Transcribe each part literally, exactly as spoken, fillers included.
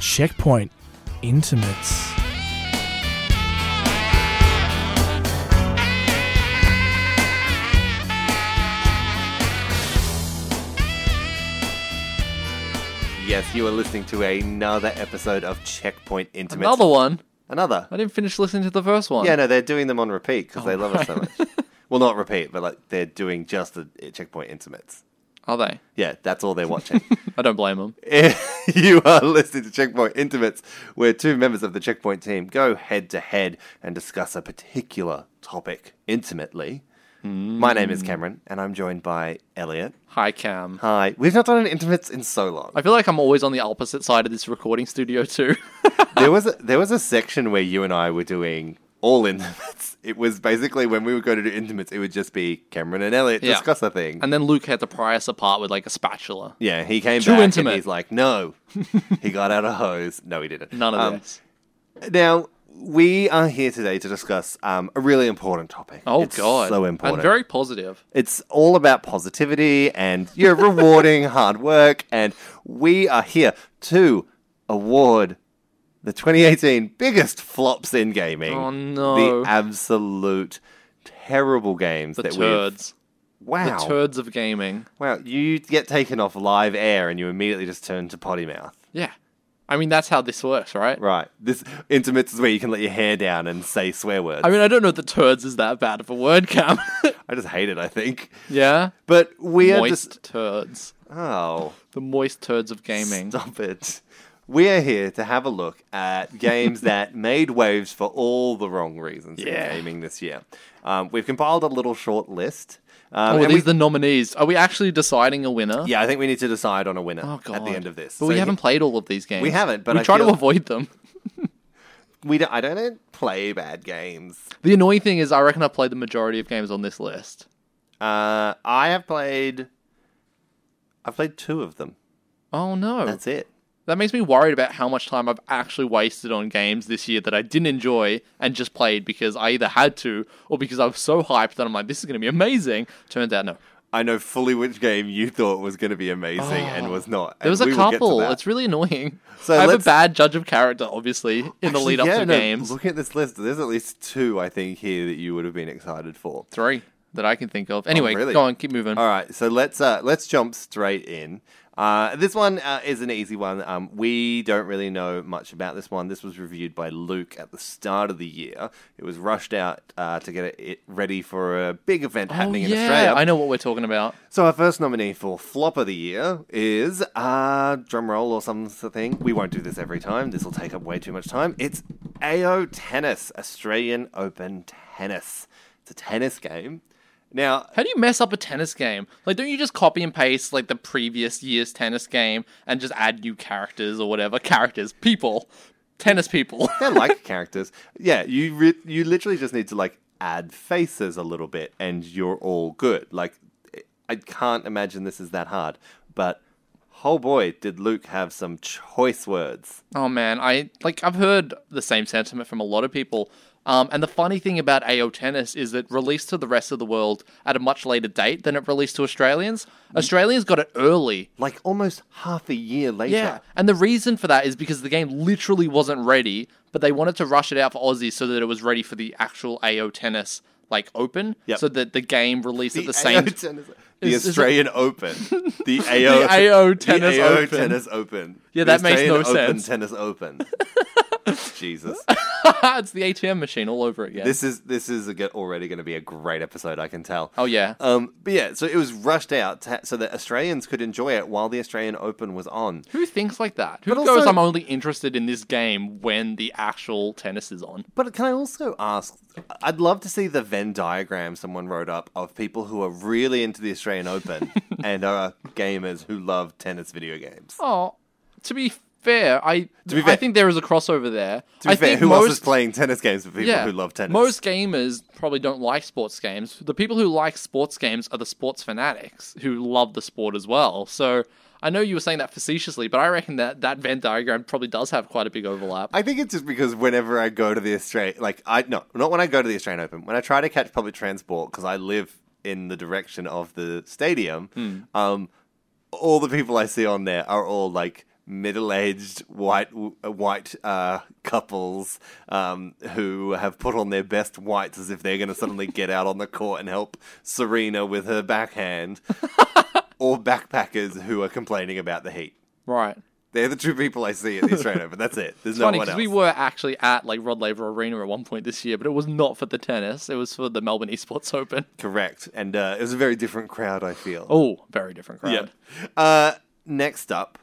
Checkpoint Intimates. Yes, you are listening to another episode of Checkpoint Intimates. Another one? Another. I didn't finish listening to the first one. Yeah, no, they're doing them on repeat because Oh, they love us so much. Well, not repeat, but like they're doing just the Checkpoint Intimates. Are they? Yeah, that's all they're watching. I don't blame them. You are listening to Checkpoint Intimates, where two members of the Checkpoint team go head to head and discuss a particular topic intimately. Mm. My name is Cameron, and I'm joined by Elliot. Hi, Cam. Hi. We've not done an Intimates in so long. I feel like I'm always on the opposite side of this recording studio too. there was a, there was a section where you and I were doing all Intimates. It was basically when we would go to do Intimates, it would just be Cameron and Elliot Yeah. discuss a thing. And then Luke had to pry us apart with like a spatula. Yeah, he came Too back intimate. and he's like, no. He got out a hose. No, he didn't. None of Um, this. Now, we are here today to discuss um, a really important topic. Oh, it's God. so important. And very positive. It's all about positivity and you're rewarding hard work, and we are here to award the twenty eighteen biggest flops in gaming. Oh, no. The absolute terrible games The that turds. we've... Wow. The turds of gaming. Wow, you get taken off live air and you immediately just turn to potty mouth. Yeah. I mean, that's how this works, right? Right. This Intimates is where you can let your hair down and say swear words. I mean, I don't know that turds is that bad of a word, Cam. I just hate it, I think. Yeah? But we are Moist just... turds. Oh. The moist turds of gaming. Stop it. We are here to have a look at games that made waves for all the wrong reasons Yeah. in gaming this year. Um, we've compiled a little short list. Um, Oh, are and these we- the nominees? Are we actually deciding a winner? Yeah, I think we need to decide on a winner Oh, God. at the end of this. But we So haven't played all of these games. We haven't, but we I try feel- to avoid them. we don't, I don't play bad games. The annoying thing is, I reckon I've played the majority of games on this list. Uh, I have played... I've played two of them. Oh no. That's it. That makes me worried about how much time I've actually wasted on games this year that I didn't enjoy and just played because I either had to or because I was so hyped that I'm like, this is going to be amazing. Turns out, no. I know fully which game you thought was going to be amazing and was not. There was and a we will get to couple. that. It's really annoying. So I have a let's- bad judge of character, obviously, in the Actually, lead up yeah, to no, games. Looking at this list, there's at least two, I think, here that you would have been excited for. Three that I can think of. Anyway, really? go on, keep moving. All right, so let's uh, let's jump straight in. Uh, this one uh, is an easy one. Um, we don't really know much about this one. This was reviewed by Luke at the start of the year. It was rushed out uh, to get it, it ready for a big event Oh, happening in yeah, Australia. I know what we're talking about. So our first nominee for Flop of the Year is, uh, drum roll or something. We won't do this every time. This will take up way too much time. It's A O Tennis, Australian Open Tennis. It's a tennis game. Now, How do you mess up a tennis game? Like, don't you just copy and paste, like, the previous year's tennis game and just add new characters or whatever? Characters. People. Tennis people. they're like characters. Yeah, you re- you literally just need to, like, add faces a little bit and you're all good. Like, I can't imagine this is that hard. But, oh boy, did Luke have some choice words. Oh, man. I, like, I've heard the same sentiment from a lot of people. Um, and the funny thing about A O Tennis is that it released to the rest of the world at a much later date than it released to Australians. Australians got it early. Like, almost half a year later. Yeah, and the reason for that is because the game literally wasn't ready, but they wanted to rush it out for Aussies so that it was ready for the actual A O Tennis, like, Open, Yep. so that the game released at the A O same... Tennis, the Is- is it- Australian Open. The A O, The A O Tennis the A O Open. Tennis Open. Yeah, The that makes no Australian Open sense. Tennis Open. Jesus. It's the A T M machine all over again. This is this is a, already going to be a great episode, I can tell. Oh, yeah. Um, but yeah, so it was rushed out to, so that Australians could enjoy it while the Australian Open was on. Who thinks like that? Who But goes, also- I'm only interested in this game when the actual tennis is on? But can I also ask, I'd love to see the Venn diagram someone wrote up of people who are really into the Australian Open and are gamers who love tennis video games. Oh, to be fair, I To be fair- I think there is a crossover there. To be I fair, think who most, else is playing tennis games for people yeah, who love tennis? Most gamers probably don't like sports games. The people who like sports games are the sports fanatics who love the sport as well. So I know you were saying that facetiously, but I reckon that that Venn diagram probably does have quite a big overlap. I think it's just because whenever I go to the Australian, like I no, not when I go to the Australian Open. When I try to catch public transport because I live in the direction of the stadium, Hmm. um, all the people I see on there are all like middle-aged white white uh, couples um, who have put on their best whites as if they're going to suddenly get out on the court and help Serena with her backhand, or backpackers who are complaining about the heat. Right. They're the two people I see at the Australian Open. That's it. There's It's no funny one because else. we were actually at like Rod Laver Arena at one point this year, but it was not for the tennis. It was for the Melbourne Esports Open. Correct. And uh, it was a very different crowd, I feel. Oh, very different crowd. Yeah. Uh, next up,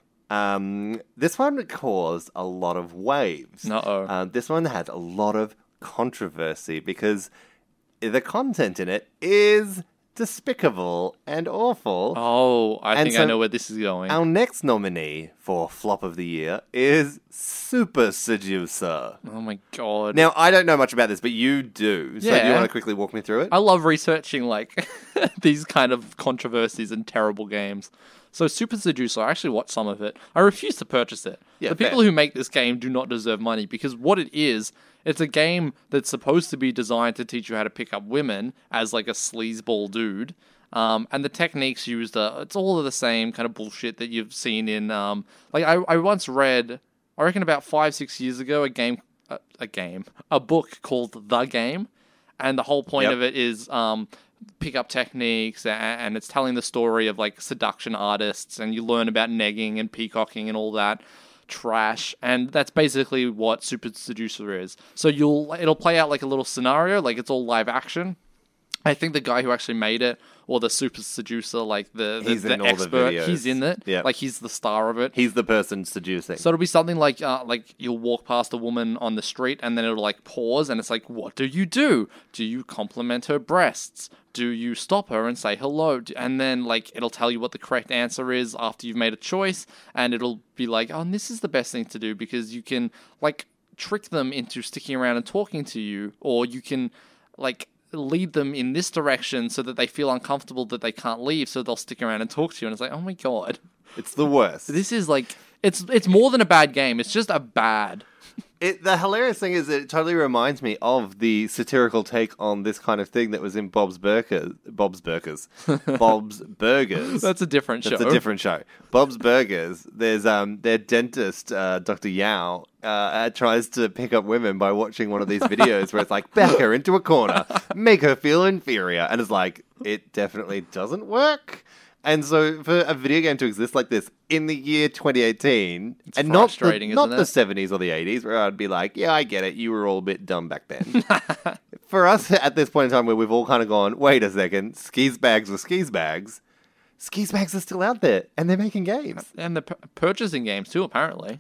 um, this one caused a lot of waves. Uh-oh. Uh, this one had a lot of controversy because the content in it is despicable and awful. Oh, I And think so I know where this is going. Our next nominee for Flop of the Year is Super Seducer. Oh my god. Now, I don't know much about this, but you do. So do you Yeah. want to quickly walk me through it? I love researching like these kind of controversies and terrible games. So Super Seducer, I actually watched some of it. I refuse to purchase it. Yeah, the fair. people who make this game do not deserve money because what it is, it's a game that's supposed to be designed to teach you how to pick up women as like a sleazeball dude. Um, and the techniques used are, it's all of the same kind of bullshit that you've seen in, um, like I, I once read, I reckon about five, six years ago, a game, a, a game, a book called The Game. And the whole point Yep. of it is, um, pick-up techniques, and, and it's telling the story of like seduction artists, and you learn about negging and peacocking and all that trash, and that's basically what Super Seducer is. So you'll it'll play out like a little scenario, like it's all live action. I think the guy who actually made it, or the Super Seducer, like the, the, He's the in all the expert, videos. he's in it. Yep. Like he's the star of it. He's the person seducing. So it'll be something like uh, like you'll walk past a woman on the street and then it'll like pause and it's like, what do you do? Do you compliment her breasts? Do you stop her and say hello? D- And then like it'll tell you what the correct answer is after you've made a choice, and it'll be like, oh, and this is the best thing to do because you can like trick them into sticking around and talking to you, or you can like lead them in this direction so that they feel uncomfortable that they can't leave, so they'll stick around and talk to you. And it's like, oh my god. It's the worst. This is like it's it's more than a bad game. It's just a bad. It, the hilarious thing is it totally reminds me of the satirical take on this kind of thing that was in Bob's Burgers. Bob's Burgers. Bob's Burgers. That's a different show. That's a different show. Bob's Burgers. There's um their dentist, uh, Doctor Yao, uh, uh, tries to pick up women by watching one of these videos where it's like, back her into a corner, make her feel inferior, and it's like, it definitely doesn't work. And so, for a video game to exist like this in the year twenty eighteen, It's and not the, frustrating, not isn't the it? seventies or the eighties, where I'd be like, yeah, I get it, you were all a bit dumb back then. For us, at this point in time where we've all kind of gone, wait a second, skis bags were skis bags, skis bags are still out there, and they're making games. And the p- purchasing games too, apparently.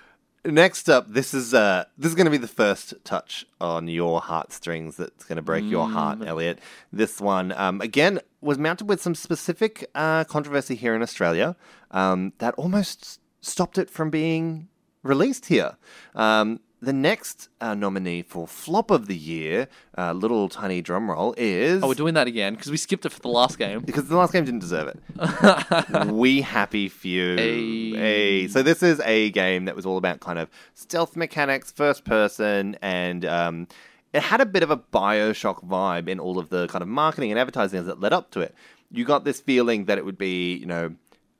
Next up, this is uh, this is going to be the first touch on your heartstrings that's going to break your heart, Elliot. This one, um, again, was mounted with some specific uh, controversy here in Australia um, that almost stopped it from being released here. Um, the next uh, nominee for Flop of the Year, uh, little tiny drum roll, is... Oh, we're doing that again because we skipped it for the last game. Because the last game didn't deserve it. We Happy Few. Hey. Hey. So this is a game that was all about kind of stealth mechanics, first person, and um, it had a bit of a Bioshock vibe in all of the kind of marketing and advertising that led up to it. You got this feeling that it would be, you know,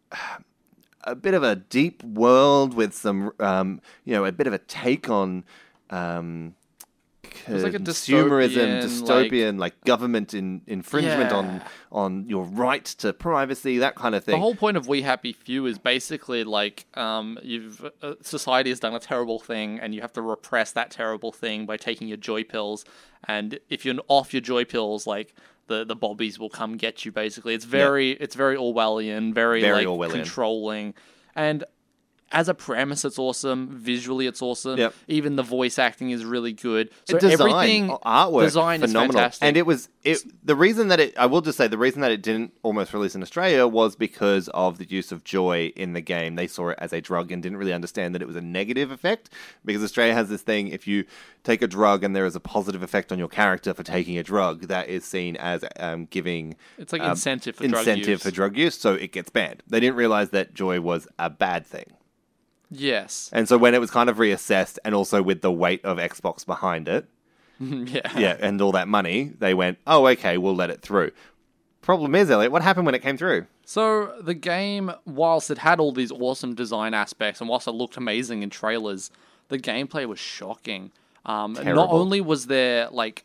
a bit of a deep world with some, um, you know, a bit of a take on um, was like a consumerism, dystopian, dystopian, like, government in, infringement Yeah. on on your right to privacy, that kind of thing. The whole point of We Happy Few is basically like um, you've uh, society has done a terrible thing, and you have to repress that terrible thing by taking your joy pills. And if you're off your joy pills, like the, the bobbies will come get you. Basically, it's very it's very Orwellian, very, Very like Orwellian. controlling, and as a premise, it's awesome. Visually, it's awesome. Yep. Even the voice acting is really good. So design, everything, artwork, design phenomenal. is fantastic. And it was it. The reason that it, I will just say, the reason that it didn't almost release in Australia was because of the use of joy in the game. They saw it as a drug and didn't really understand that it was a negative effect. Because Australia has this thing: if you take a drug and there is a positive effect on your character for taking a drug, that is seen as um, giving It's like um, incentive for drug incentive use. for drug use, so it gets banned. They didn't realize that joy was a bad thing. Yes. And so when it was kind of reassessed, and also with the weight of Xbox behind it, yeah. yeah, and all that money, they went, oh, okay, we'll let it through. problem is, Elliot? What happened when it came through? So the game, whilst it had all these awesome design aspects and whilst it looked amazing in trailers, the gameplay was shocking. Um, not Terrible. only was there like,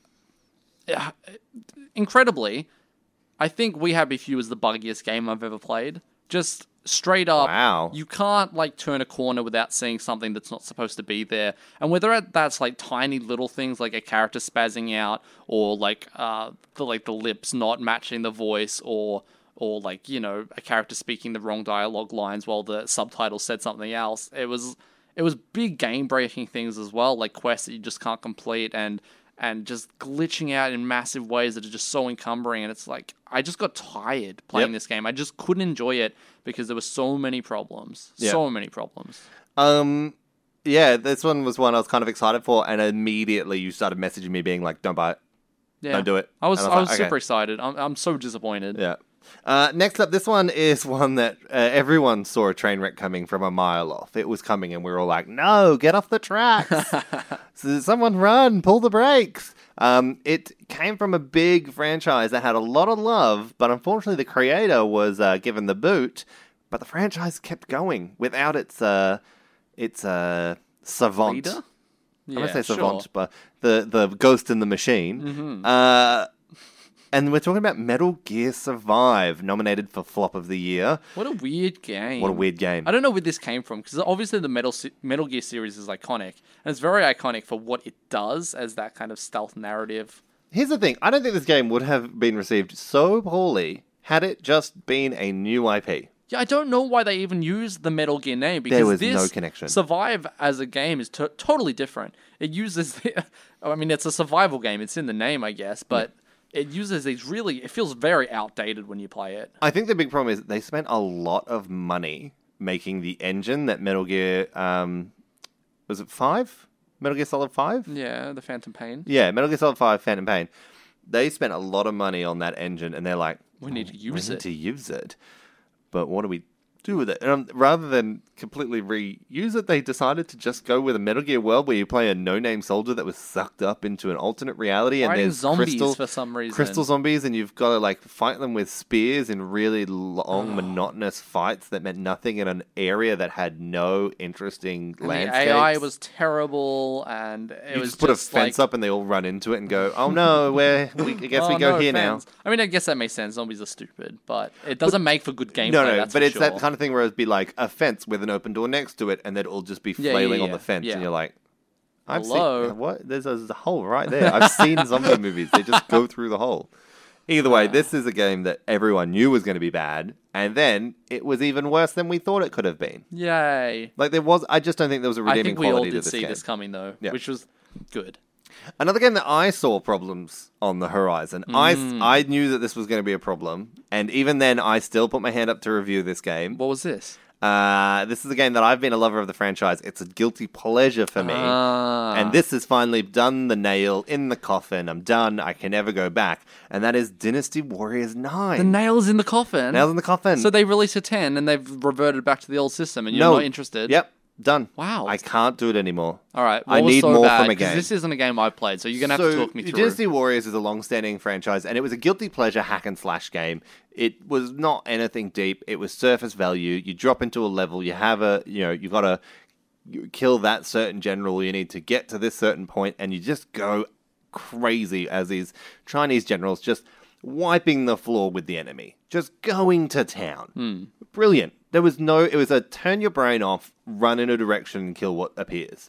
uh, incredibly, I think We Happy Few is the buggiest game I've ever played. Just straight up, Wow. you can't like turn a corner without seeing something that's not supposed to be there. And whether that's like tiny little things like a character spazzing out, or like uh the like the lips not matching the voice, or or like, you know, a character speaking the wrong dialogue lines while the subtitles said something else. It was it was big game breaking things as well, like quests that you just can't complete, and and just glitching out in massive ways that are just so encumbering. And it's like, I just got tired playing Yep. this game. I just couldn't enjoy it because there were so many problems. Yeah. So many problems. Um, yeah, this one was one I was kind of excited for, and immediately you started messaging me being like, don't buy it. Yeah. Don't do it. I was, And I was, like, okay. super excited. I'm, I'm so disappointed. Yeah. Uh, next up, this one is one that uh, everyone saw a train wreck coming from a mile off. It was coming, and we were all like, no, get off the tracks. So someone run, pull the brakes. Um, it came from a big franchise that had a lot of love, but unfortunately the creator was uh, given the boot, but the franchise kept going without its uh, its uh, savant. Leader? I'm going to Yeah, say savant, sure. but the, the ghost in the machine. Mm-hmm. Uh, and we're talking about Metal Gear Survive, nominated for Flop of the Year. What a weird game. What a weird game. I don't know where this came from, because obviously the Metal Se- Metal Gear series is iconic, and it's very iconic for what it does as that kind of stealth narrative. Here's the thing. I don't think this game would have been received so poorly had it just been a new I P. Yeah, I don't know why they even used the Metal Gear name, because There was this no connection. Survive as a game is to- totally different. It uses, the, I mean, it's a survival game. It's in the name, I guess, but it uses these really, it feels very outdated when you play it. I think the big problem is that they spent a lot of money making the engine that Metal Gear, um, was it five? Metal Gear Solid five? Yeah, the Phantom Pain. Yeah, Metal Gear Solid five, Phantom Pain. They spent a lot of money on that engine, and they're like, We need to "Oh, use we it." need to use it. But what do we do with it? And um, rather than completely reuse it, they decided to just go with a Metal Gear world where you play a no-name soldier that was sucked up into an alternate reality, and Fighting there's zombies crystal, for some reason. crystal zombies, and you've got to like fight them with spears in really long, monotonous fights that meant nothing in an area that had no interesting And landscapes. the A I was terrible, and it You was just put a just fence like, up, and they all run into it and go, "Oh no, where we, I guess oh, we go no here offense. now." I mean, I guess that makes sense. Zombies are stupid, but it doesn't make for good gameplay. No, no, that's but for it's that sure. kind of thing where it'd be like a fence with an open door next to it, and they'd all just be Yeah, yeah, flailing on yeah, the fence, yeah. and you're like, "I've Hello? seen what? There's a, there's a hole right there. I've seen zombie movies. They just go through the hole." Either way, this is a game that everyone knew was going to be bad, and then it was even worse than we thought it could have been. Yay! Like there was, I just don't think there was a I redeeming think we all quality did to this see game. this coming, though, Yeah. which was good. Another game that I saw problems on the horizon. Mm. I, I knew that this was going to be a problem, and even then, I still put my hand up to review this game. What was this? Uh, this is a game that I've been a lover of the franchise. It's a guilty pleasure for me. Ah. And this has finally done the nail in the coffin. I'm done. I can never go back. And that is Dynasty Warriors nine. The nail's in the coffin. Nails in the coffin. So they released a ten, and they've reverted back to the old system, and you're No. not interested. Yep, done. Wow. I can't do it anymore. All right. I what was need so more bad? from a 'Cause game. This isn't a game I've played, so you're gonna have so, to talk me through. Dynasty Warriors is a long-standing franchise, and it was a guilty pleasure hack and slash game. It was not anything deep. It was surface value. You drop into a level. You have a, you know, you've got to kill that certain general. You need to get to this certain point, and you just go crazy as these Chinese generals just wiping the floor with the enemy, just going to town. Brilliant. There was no. It was a turn your brain off, run in a direction, and kill what appears.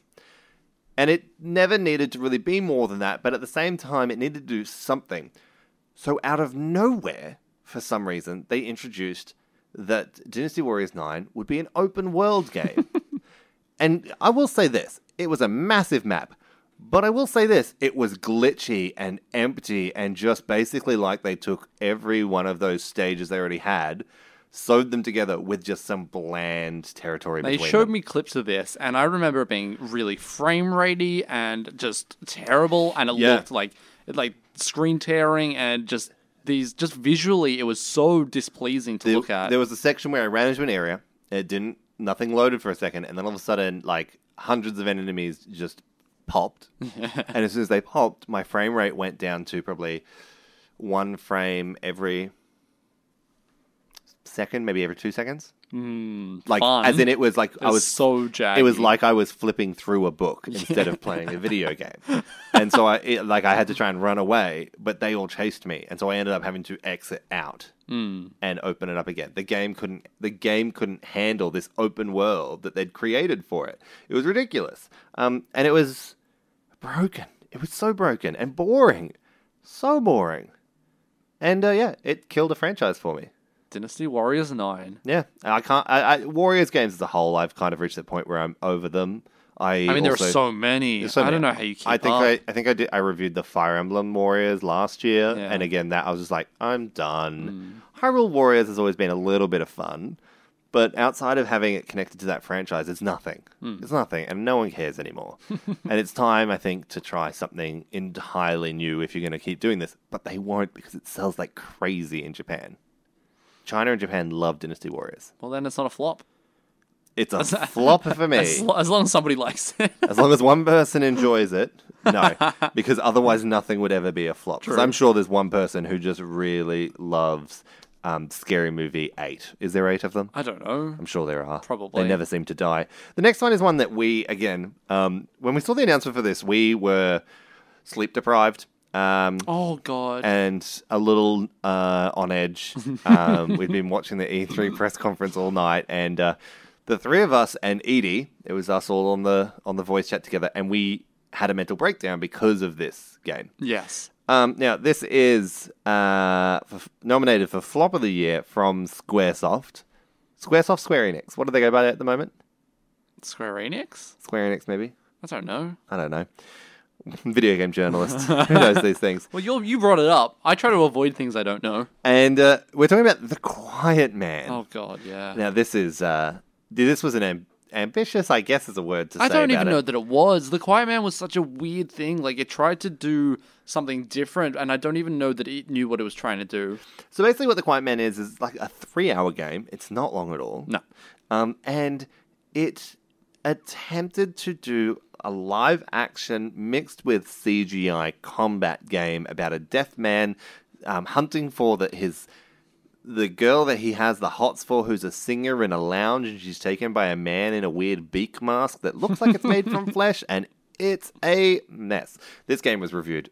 And it never needed to really be more than that, but at the same time, it needed to do something. So out of nowhere, for some reason, they introduced that Dynasty Warriors nine would be an open world game. And I will say this, it was a massive map, but I will say this, it was glitchy and empty and just basically like they took every one of those stages they already had, sewed them together with just some bland territory They between showed them. me clips of this, and I remember it being really frame ratey and just terrible, and it Yeah. looked like like screen tearing and just these just visually it was so displeasing to There, look at. there was a section where I ran into an area, it didn't, nothing loaded for a second, and then all of a sudden, like, hundreds of enemies just popped. And as soon as they popped, my frame rate went down to probably one frame every second, maybe every two seconds. Mm, Like, fun. as in it was like I It's was so jaggy. It was like I was flipping through a book instead of playing a video game, and so I it, like I had to try and run away, but they all chased me, and so I ended up having to exit out Mm. and open it up again. The game couldn't the game couldn't handle this open world that they'd created for it. It was ridiculous, um, and it was broken. It was so broken and boring, so boring, and uh, yeah, it killed a franchise for me. Dynasty Warriors nine. Yeah, I can't. I, I, Warriors games as a whole, I've kind of reached the point where I'm over them. I, I mean, there also, are so many. there's so I don't many. know how you keep I think up. I, I think I did. I reviewed the Fire Emblem Warriors last year, Yeah. and again, that I was just like, I'm done. Hyrule Warriors has always been a little bit of fun, but outside of having it connected to that franchise, it's nothing. It's nothing, and no one cares anymore. And it's time, I think, to try something entirely new if you're going to keep doing this. But they won't because it sells like crazy in Japan. China and Japan love Dynasty Warriors. Well, then it's not a flop. It's a flop for me. As, lo- as long as somebody likes it. As long as one person enjoys it, no. Because otherwise nothing would ever be a flop. Because True. I'm sure there's one person who just really loves um, Scary Movie eight. Is there eight of them? I don't know. I'm sure there are. Probably. They never seem to die. The next one is one that we, again, um, when we saw the announcement for this, we were sleep deprived. Um, Oh, God. and a little uh, on edge. Um, we'd been watching the E three press conference all night, and uh, the three of us and Edie, it was us all on the on the voice chat together, and we had a mental breakdown because of this game. Yes. Um, now, this is uh, f- nominated for Flop of the Year from Squaresoft. Squaresoft, Square Enix. What do they go by at the moment? Square Enix? Square Enix, maybe? I don't know. I don't know. Video game journalist. Who knows these things? Well, you you brought it up. I try to avoid things I don't know. And uh, we're talking about The Quiet Man. Oh, God, yeah. Now, this is uh, this was an am- ambitious, I guess, is a word to I say don't about even it. know that it was. The Quiet Man was such a weird thing. Like, it tried to do something different, and I don't even know that it knew what it was trying to do. So basically, what The Quiet Man is is like a three-hour game. It's not long at all. No. Um, and it attempted to do a live action mixed with C G I combat game about a deaf man um, hunting for the, his the girl that he has the hots for, who's a singer in a lounge, and she's taken by a man in a weird beak mask that looks like it's made from flesh, and it's a mess. This game was reviewed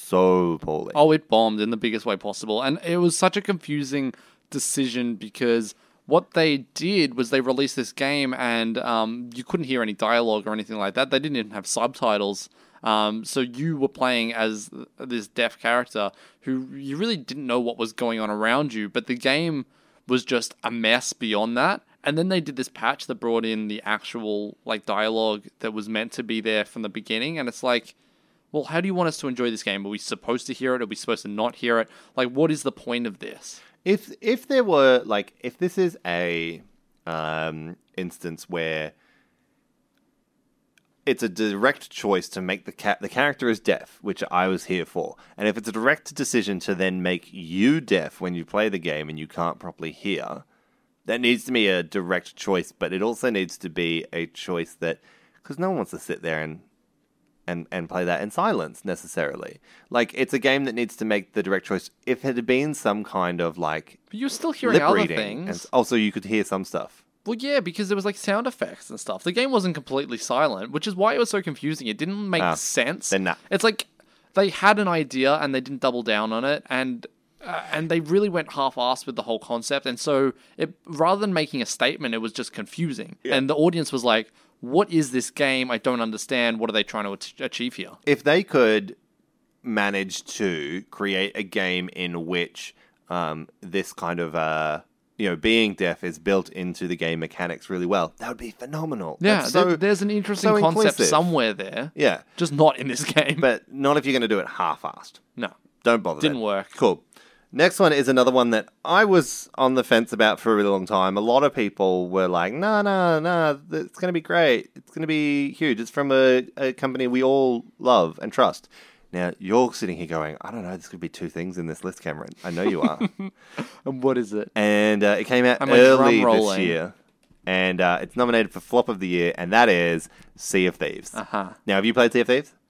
so poorly. Oh, it bombed in the biggest way possible. And it was such a confusing decision because what they did was they released this game and um, you couldn't hear any dialogue or anything like that. They didn't even have subtitles. Um, so you were playing as this deaf character who you really didn't know what was going on around you, but the game was just a mess beyond that. And then they did this patch that brought in the actual like dialogue that was meant to be there from the beginning. And it's like, well, how do you want us to enjoy this game? Are we supposed to hear it? Are we supposed to not hear it? Like, what is the point of this? If if there were like if this is a um, instance where it's a direct choice to make the cat the character is deaf, which I was here for, and if it's a direct decision to then make you deaf when you play the game and you can't properly hear, that needs to be a direct choice. But it also needs to be a choice that because no one wants to sit there and. And, and play that in silence necessarily. Like it's a game that needs to make the direct choice. If it had been some kind of like But you're still hearing lip other reading, things. and also you could hear some stuff. Well, yeah, because there was like sound effects and stuff. The game wasn't completely silent, which is why it was so confusing. It didn't make Ah, sense. then nah. It's like they had an idea and they didn't double down on it, and uh, and they really went half-assed with the whole concept. And so, it rather than making a statement, it was just confusing. Yeah. And the audience was like, "What is this game? I don't understand. What are they trying to ach- achieve here?" If they could manage to create a game in which um, this kind of uh, you know being deaf is built into the game mechanics really well, that would be phenomenal. Yeah, That's so there- there's an interesting so concept inclusive. somewhere there, Yeah, just not in this game. but not if you're going to do it half-assed. no, Don't bother. didn't then. work. Cool. Next one is another one that I was on the fence about for a really long time. A lot of people were like, no, no, no, it's going to be great. It's going to be huge. It's from a, a company we all love and trust. Now, you're sitting here going, I don't know, this could be two things in this list, Cameron. I know you are. And what is it? And uh, it came out Am I early drum this rolling? year. And uh, it's nominated for Flop of the Year, and that is Sea of Thieves. Uh huh. Now, have you played Sea of Thieves?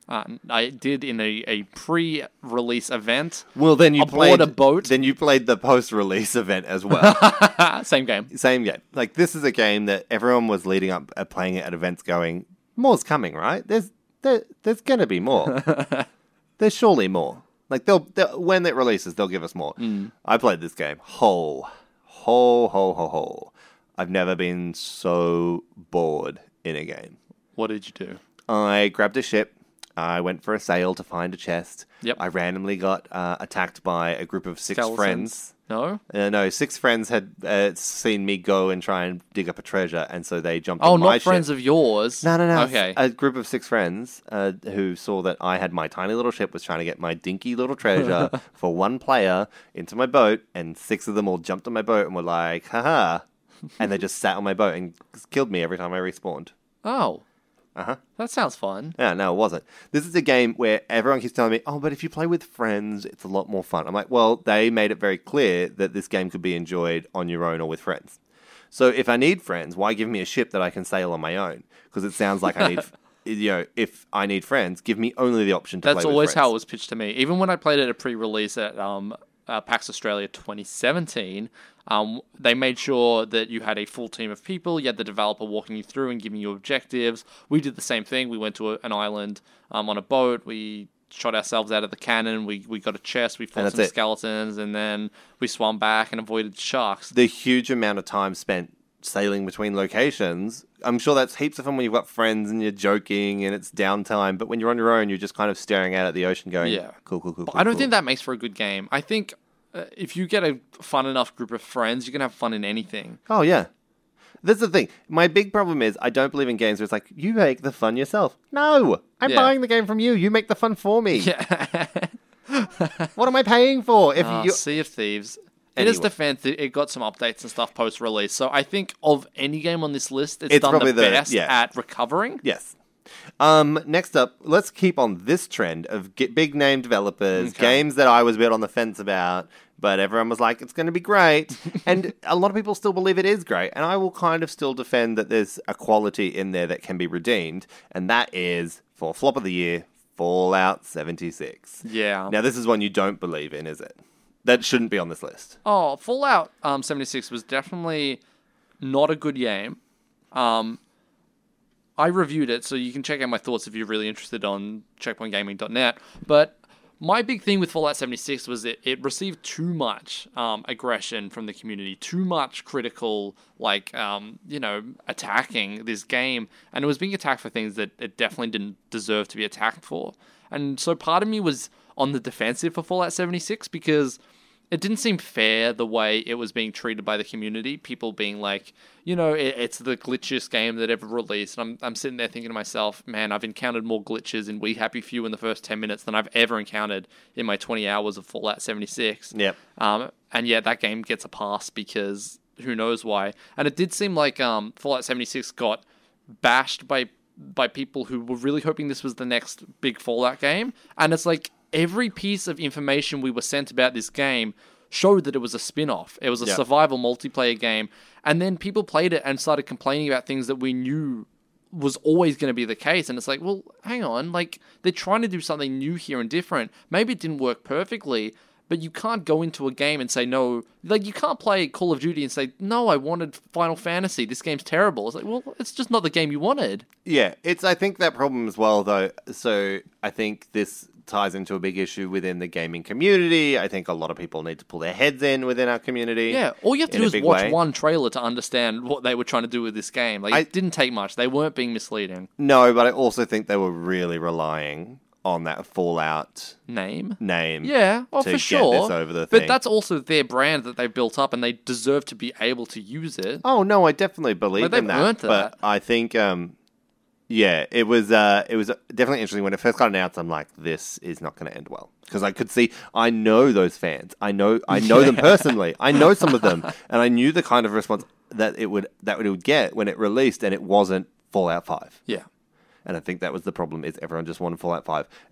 Uh, I did in a, a pre-release event. Well, then you aboard played a boat. Then you played the post-release event as well. Same game. Same game. Like, this is a game that everyone was leading up uh, playing it at events going, more's coming, right? There's there, there's gonna be more. There's surely more. Like, they'll, they'll when it releases, they'll give us more. Mm. I played this game. Ho, ho, ho, ho, ho. I've never been so bored in a game. What did you do? I grabbed a ship. I went for a sail to find a chest. Yep. I randomly got uh, attacked by a group of six Skeletons. friends. No? Uh, no, six friends had uh, seen me go and try and dig up a treasure, and so they jumped Oh, on my not friends ship. of yours. No, no, no. Okay. A group of six friends uh, who saw that I had my tiny little ship, was trying to get my dinky little treasure for one player into my boat, and six of them all jumped on my boat and were like, haha. And they just sat on my boat and killed me every time I respawned. Oh. Uh-huh. That sounds fun. Yeah, no, it wasn't. This is a game where everyone keeps telling me, oh, but if you play with friends, it's a lot more fun. I'm like, well, they made it very clear that this game could be enjoyed on your own or with friends. So if I need friends, why give me a ship that I can sail on my own? Because it sounds like I need, you know, if I need friends, give me only the option to That's play with always friends. how it was pitched to me. Even when I played it at pre-release at um, uh, PAX Australia twenty seventeen, um, they made sure that you had a full team of people. You had the developer walking you through and giving you objectives. We did the same thing. We went to a, an island um, on a boat. We shot ourselves out of the cannon. We we got a chest. We fought that's some it. skeletons, and then we swam back and avoided sharks. The huge amount of time spent sailing between locations, I'm sure that's heaps of fun when you've got friends and you're joking and it's downtime, but when you're on your own, you're just kind of staring out at the ocean going, Yeah. cool, cool, cool, But cool, I don't cool. think that makes for a good game. I think uh, if you get a fun enough group of friends, you can have fun in anything. Oh, yeah. That's the thing. My big problem is I don't believe in games where it's like, you make the fun yourself. No! I'm Yeah. buying the game from you. You make the fun for me. Yeah. What am I paying for? If Uh, you... Sea of Thieves. In its Anyway. defense, it it got some updates and stuff post-release. So I think of any game on this list, it's, It's done probably the the- best yeah. at recovering. Yes. Um, next up, let's keep on this trend of get big name developers, Okay. games that I was a bit on the fence about, but everyone was like, it's going to be great. And a lot of people still believe it is great. And I will kind of still defend that there's a quality in there that can be redeemed. And that is, for flop of the year, Fallout seventy-six. Yeah. Now, this is one you don't believe in, is it? That shouldn't be on this list. Oh, Fallout um, seventy-six was definitely not a good game. Um, I reviewed it, so you can check out my thoughts if you're really interested on checkpoint gaming dot net. But my big thing with Fallout seventy-six was that it received too much um, aggression from the community, too much critical, like, um, you know, attacking this game. And it was being attacked for things that it definitely didn't deserve to be attacked for. And so part of me was on the defensive for Fallout seventy-six because it didn't seem fair the way it was being treated by the community. People being like, you know, it, it's the glitchiest game that ever released. And I'm I'm sitting there thinking to myself, man, I've encountered more glitches in We Happy Few in the first ten minutes than I've ever encountered in my twenty hours of Fallout seventy-six. Yep. Um, and yeah, that game gets a pass because who knows why. And it did seem like um, Fallout seventy-six got bashed by by people who were really hoping this was the next big Fallout game. And it's like every piece of information we were sent about this game showed that it was a spin-off. It was a Yeah. survival multiplayer game. And then people played it and started complaining about things that we knew was always going to be the case. And it's like, well, hang on. Like, they're trying to do something new here and different. Maybe it didn't work perfectly, but you can't go into a game and say no. Like, you can't play Call of Duty and say, no, I wanted Final Fantasy. This game's terrible. It's like, well, it's just not the game you wanted. Yeah, it's, I think, that problem as well, though. So I think this ties into a big issue within the gaming community. I think a lot of people need to pull their heads in within our community. Yeah, all you have to in do a is big watch way. one trailer to understand what they were trying to do with this game. Like, I- it didn't take much. They weren't being misleading. No, but I also think they were really relying on that Fallout Name? name. Yeah, oh, to for get sure. this over the but thing. that's also their brand that they've built up, and they deserve to be able to use it. Oh no, I definitely believe Like, they've in that. earned But that. I think, um, yeah, it was uh, it was definitely interesting when it first got announced. I'm like, this is not going to end well because I could see. I know those fans. I know. I know them personally. I know some of them, and I knew the kind of response that it would that it would get when it released, and it wasn't Fallout five. Yeah. And I think that was the problem: is everyone just wanted Fallout five, and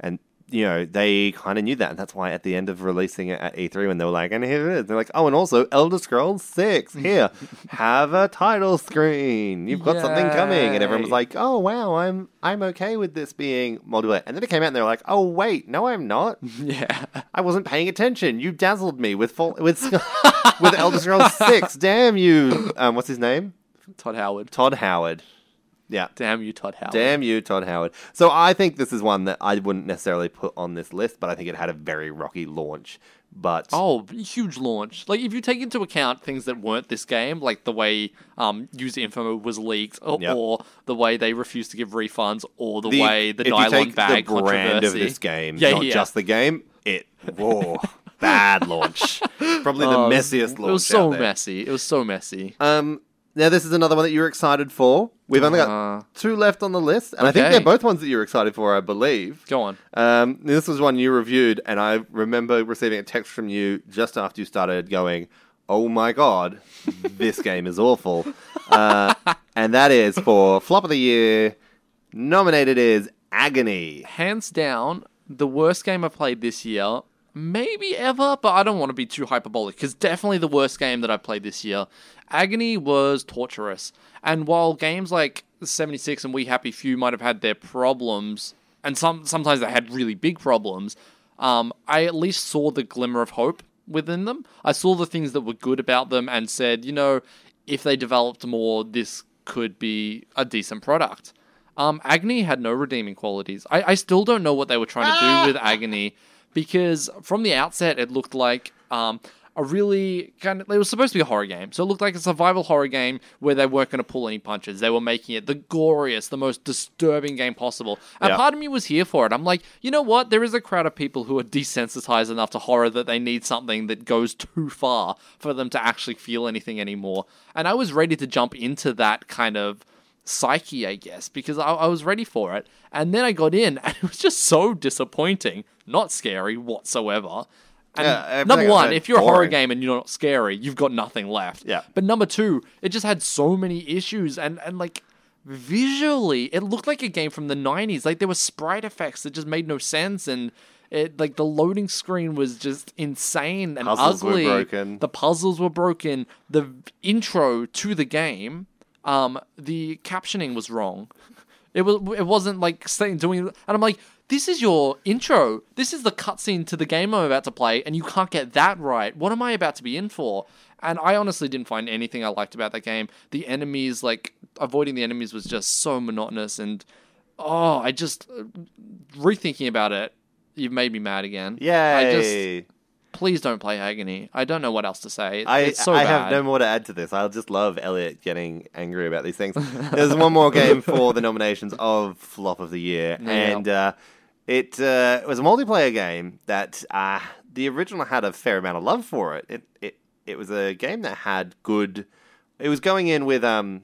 you know, they kind of knew that, and that's why at the end of releasing it at E three, when they were like, and here it is, they're like, oh, and also Elder Scrolls six, here, have a title screen, you've got something coming, and everyone was like, oh wow, I'm I'm okay with this being multiplayer, and then it came out, and they were like, oh wait, no, I'm not. Yeah, I wasn't paying attention. You dazzled me with full, with with Elder Scrolls six. Damn you! Um, what's his name? Todd Howard. Todd Howard. Yeah. Damn you, Todd Howard. Damn you, Todd Howard. So I think this is one that I wouldn't necessarily put on this list, but I think it had a very rocky launch. But oh, huge launch! Like if you take into account things that weren't this game, like the way um, user info was leaked, or, Yep. or the way they refused to give refunds, or the, the, way the if nylon you take bag the brand of controversy. this game, Yeah, not yeah. just the game, it whoa, bad launch. Probably the Oh, messiest launch. It was so out there. messy. It was so messy. Um, now this is another one that you're excited for. We've only got Uh, two left on the list, and I think okay. they're both ones that you're excited for, I believe. Go on. Um, this was one you reviewed, and I remember receiving a text from you just after you started going, oh my god, this game is awful. Uh, and that is for Flop of the Year, nominated is Agony. Hands down, the worst game I played this year, maybe ever, but I don't want to be too hyperbolic, because definitely the worst game that I played this year. Agony was torturous. And while games like seventy-six and We Happy Few might have had their problems, and some sometimes they had really big problems, um, I at least saw the glimmer of hope within them. I saw the things that were good about them and said, you know, if they developed more, this could be a decent product. Um, Agony had no redeeming qualities. I, I still don't know what they were trying to do with Agony, because from the outset it looked like um, a really kind of, it was supposed to be a horror game, so it looked like a survival horror game where they weren't going to pull any punches. They were making it the goriest, the most disturbing game possible, and Yeah. part of me was here for it. I'm like, you know what? There is a crowd of people who are desensitized enough to horror that they need something that goes too far for them to actually feel anything anymore, and I was ready to jump into that kind of psyche, I guess, because I, I was ready for it. And then I got in, and it was just so disappointing. Not scary whatsoever. And Yeah, everything number I've one, heard, if you're a horror boring. game and you're not scary, you've got nothing left. Yeah. But number two, it just had so many issues, and, and like visually, it looked like a game from the nineties. Like there were sprite effects that just made no sense, and it like the loading screen was just insane and Puzzles were ugly. broken. The puzzles were broken. The v- intro to the game, um, the captioning was wrong. It was. It wasn't like saying doing. And I'm like, this is your intro. This is the cutscene to the game I'm about to play, and you can't get that right. What am I about to be in for? And I honestly didn't find anything I liked about that game. The enemies, like avoiding the enemies, was just so monotonous. And oh, I just rethinking about it. You've made me mad again. Yay! I just please don't play Agony. I don't know what else to say. It- I, it's so I bad. have no more to add to this. I'll just love Elliot getting angry about these things. There's one more game for the nominations of Flop of the Year, Yeah. and uh, it uh, was a multiplayer game that uh, the original had a fair amount of love for it. It it it was a game that had good. It was going in with um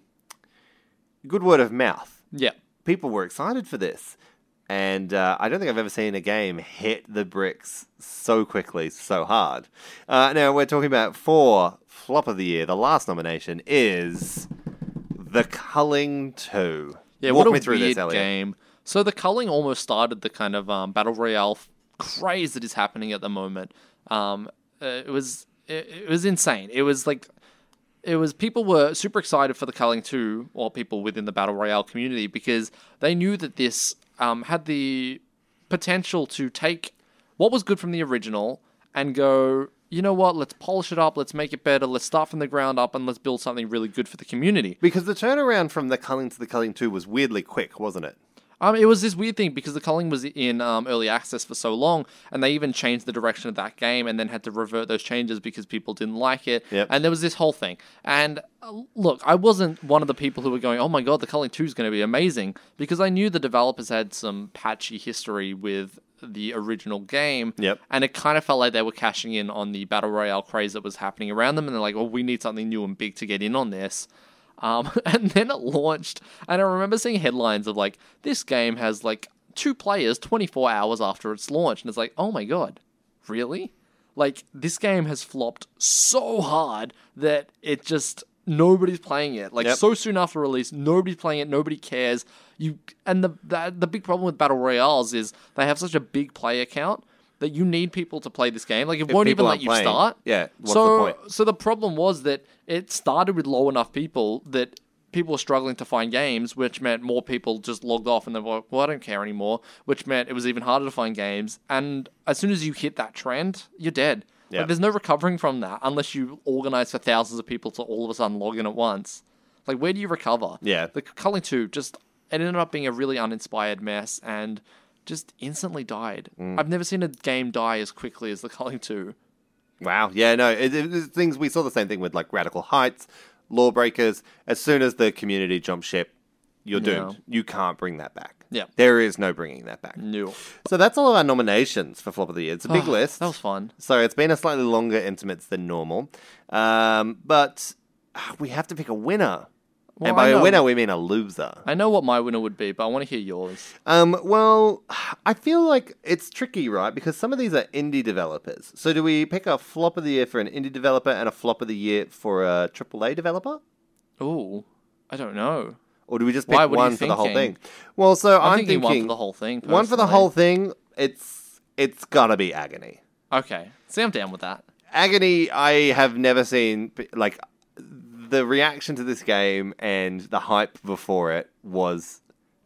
good word of mouth. Yeah. People were excited for this. And uh, I don't think I've ever seen a game hit the bricks so quickly, so hard. Uh, now, we're talking about for Flop of the Year. The last nomination is The Culling two. Yeah, Walk what a me through weird this, Elliot. game. So the culling almost started the kind of um, battle royale f- craze that is happening at the moment. Um, uh, it was it, it was insane. It was like it was people were super excited for the culling two, or people within the battle royale community, because they knew that this um, had the potential to take what was good from the original and go, you know what, let's polish it up, let's make it better, let's start from the ground up, and let's build something really good for the community. Because the turnaround from The Culling to The Culling two was weirdly quick, wasn't it? Um, it was this weird thing because the culling was in um, early access for so long, and they even changed the direction of that game and then had to revert those changes because people didn't like it. Yep. And there was this whole thing. And uh, look, I wasn't one of the people who were going, oh my god, the culling two is going to be amazing, because I knew the developers had some patchy history with the original game. Yep. And it kind of felt like they were cashing in on the battle royale craze that was happening around them, and they're like, well, we need something new and big to get in on this. Um, and then it launched, and I remember seeing headlines of like, this game has like two players twenty-four hours after its launch, and it's like, oh my god, really? Like, this game has flopped so hard that it just nobody's playing it. Like Yep. so soon after release, nobody's playing it. Nobody cares. You and the, the the big problem with battle royales is they have such a big player count that you need people to play this game. Like it If won't even people let aren't you playing, start. yeah, what's so the point? so the problem was that it started with low enough people that people were struggling to find games, which meant more people just logged off and they were like, well, I don't care anymore, which meant it was even harder to find games. And as soon as you hit that trend, you're dead. Yeah. Like, there's no recovering from that unless you organize for thousands of people to all of a sudden log in at once. Like, where do you recover? Yeah. The Culling two just, it ended up being a really uninspired mess and just instantly died. Mm. I've never seen a game die as quickly as the Culling two. Wow. Yeah, no, it, it, it's things we saw the same thing with like Radical Heights, Lawbreakers. As soon as the community jumps ship, you're doomed. Yeah. You can't bring that back. Yeah. There is no bringing that back. No. So that's all of our nominations for Flop of the Year. It's a big Oh, list. That was fun. So it's been a slightly longer Intimates than normal. Um, but ah, we have to pick a winner. Well, and by I a know- winner, we mean a loser. I know what my winner would be, but I want to hear yours. Um, well, I feel like it's tricky, right? Because some of these are indie developers. So do we pick a Flop of the Year for an indie developer and a Flop of the Year for a triple A developer? Ooh, I don't know. Or do we just pick Why? What are you one for the whole thinking? thing? Well, so I'm, I'm, thinking, one for the whole thing. one for the personally. whole thing. It's it's gotta be Agony. Okay, see, I'm down with that. Agony, I have never seen like the reaction to this game and the hype before it was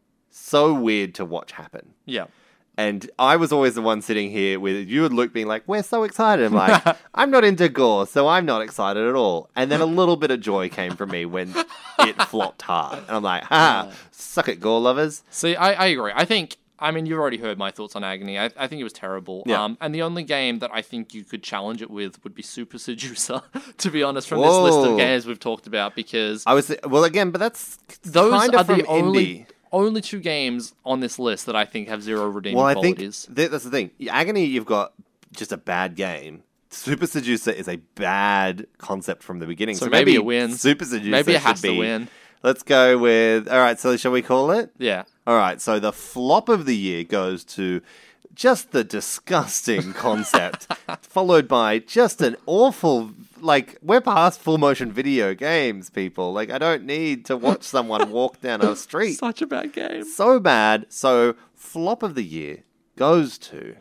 so weird to watch happen. Yeah. And I was always the one sitting here with you and Luke being like, we're so excited. I'm like, I'm not into gore, so I'm not excited at all. And then a little bit of joy came from me when it flopped hard. And I'm like, ha, suck it, gore lovers. See, I, I agree. I think, I mean, you've already heard my thoughts on Agony. I, I think it was terrible. Yeah. Um, and the only game that I think you could challenge it with would be Super Seducer, to be honest, from this list Whoa. of games we've talked about, because I was, well, again, but that's those kind are of from the only, indie. only two games on this list that I think have zero redeeming Well, I think qualities. th- that's the thing. Agony, you've got just a bad game. Super Seducer is a bad concept from the beginning. So So, maybe maybe it wins. Super Seducer Maybe it has should to be- win. Let's go with... All right, so shall we call it? Yeah. All right, so the flop of the year goes to just the disgusting concept, followed by just an awful... Like, we're past full motion video games, people. Like, I don't need to watch someone walk down a street. Such a bad game. So bad. So, flop of the year goes to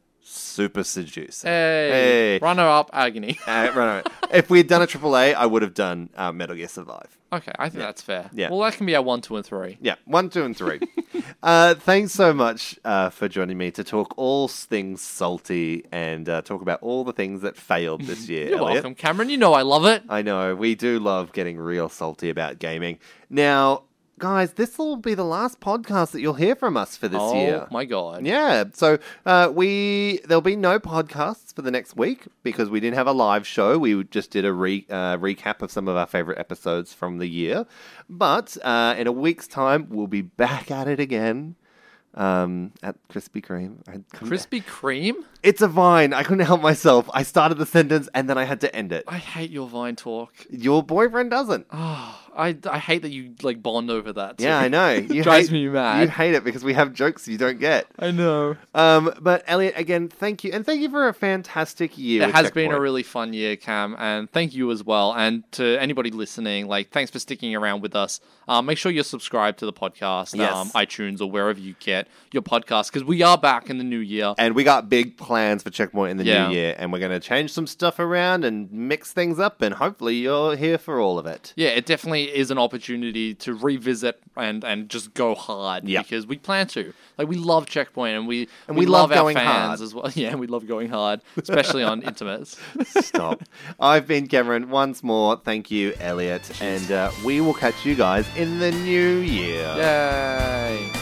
Super Seducer. Hey, Hey. runner up Agony. Uh, right, right. If we had done a triple A, I would have done uh, Metal Gear Survive. Okay, I think that's fair. Yeah. Well, that can be our one, two, and three. Yeah, one, two, and three. uh, thanks so much uh, for joining me to talk all things salty and uh, talk about all the things that failed this year, You're Elliot. welcome, Cameron. You know I love it. I know, we do love getting real salty about gaming. Now, guys, this will be the last podcast that you'll hear from us for this oh year. my god. Yeah, so uh, we there'll be no podcasts for the next week because we didn't have a live show. We just did a re, uh, recap of some of our favorite episodes from the year. But uh, in a week's time, we'll be back at it again um, at Krispy Kreme. I couldn't- Krispy Kreme? It's a Vine. I couldn't help myself. I started the sentence and then I had to end it. I hate your Vine talk. Your boyfriend doesn't. Oh, I, I hate that you like bond over that. Too. Yeah, I know. You Drives hate, me mad. You hate it because we have jokes you don't get. I know. Um, but Elliot, again, thank you, and thank you for a fantastic year. It with has been a Checkpoint. really fun year, Cam, and thank you as well. And to anybody listening, like, thanks for sticking around with us. Um, make sure you're subscribed to the podcast, Yes. um, iTunes or wherever you get your podcast, because we are back in the new year. And we got big plans for Checkpoint in the Yeah. new year, and we're going to change some stuff around and mix things up, and hopefully you're here for all of it. Yeah, it definitely is an opportunity to revisit and, and just go hard Yep. because we plan to. Like, we love Checkpoint and we And we love our going fans hard. as well. Yeah, we love going hard, especially on Intimates. Stop. I've been Cameron once more. Thank you, Elliot, and uh, we will catch you guys in the new year. Yay!